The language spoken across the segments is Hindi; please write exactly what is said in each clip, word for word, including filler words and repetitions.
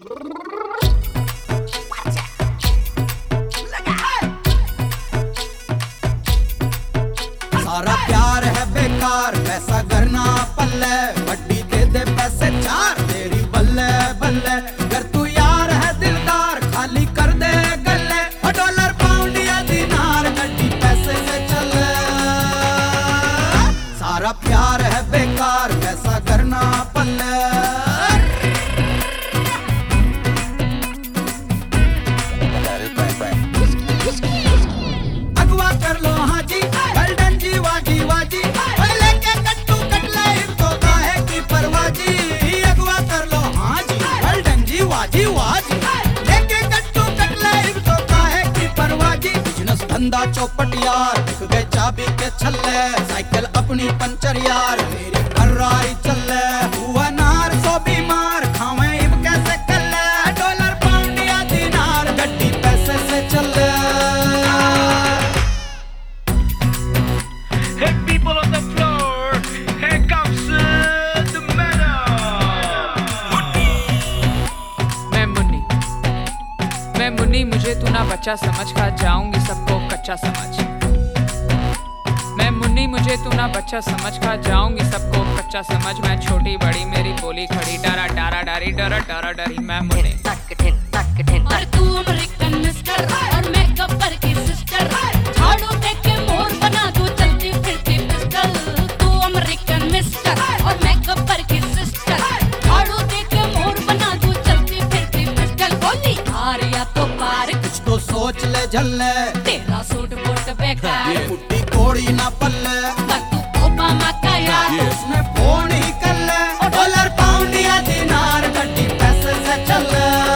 सारा प्यार है बेकार, पैसा करना पल्ले, वड्डी दे दे पैसे चार तेरी बल्ले बल्ले। अगर तू यार है दिलदार खाली कर दे गल्ले, डॉलर पाउंड या दिनार गड्डी पैसे से चले। सारा प्यार है बेकार, पैसा करना पल्ले। अगवा कर लो हाँ जी, गोल्डन जी वाजी वाजी, लेके कट्टू कटले इनको काहे की परवाजी। अगवा कर लो हाँ जी, गोल्डन जी वाजी वाजी, लेके कट्टू कटले इनको काहे की परवाजी। बिजनेस धंधा चौपट यार, दिख गए चाबी के छल्ले, साइकिल अपनी पंचर यार, मेरी फर्रारी चले। हुआ नार सो बीमार, खावे इब कैसे कल्ले, डॉलर पाउंड या दिनार गड्डी पैसे से चले। Hey people on the floor, here comes uh, the medal. मैं मुन्नी, मैं मुन्नी, मुझे तू ना बच्चा समझ, खा जाऊंगी सबको कच्चा समझ। मैं मुन्नी, मुझे तू ना बच्चा समझ, खा जाऊंगी सबको कच्चा समझ। मैं छोटी बड़ी मेरी बोली खड़ी, डरा डरा डरी डरा डरा डरी। मैं मुन्नी और तू अमेरिकन मिस्टर और मैं गब्बर की सिस्टर, झाड़ू देख के मोर बना दूं चलती फिरती पिस्टल। तू अमेरिकन मिस्टर और मैं गब्बर की सिस्टर, झाड़ू देख के मोर बना दूं चलती फिरती पिस्टल। बोली हार या तो पार, कुछ तो सोच ले झल्ले, तेरा सूट बूट बेकार, ये बुड्ढी कोड़ी ना पल्ले। पर तू ओबामा का यार, उसने फोन ही कर ले, डॉलर पाउंड या दिनार गड्डी पैसे से चले।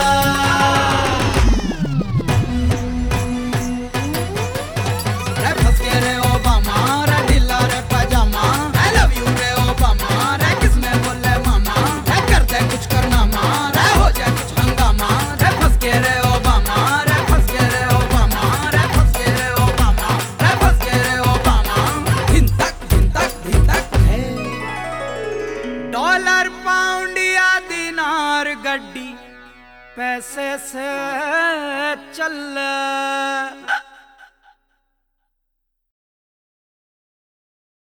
रे फंस के रे ओबामा, रे ढीला रे पजामा, आई लव यू रे ओबामा, रे किसने बोले मामा, रे कर दे कुछ करना मा, रे हो जाए कुछ हंगामा। रे फंस के रे ओबामा, रे फंस के रे ओबामा, रे फंस के रे ओबामा, रे फंस के रे ओबामा। दिन तक दिन तक दिन तक है, डॉलर पाउंड या दिनार गड्डी पैसे से चल।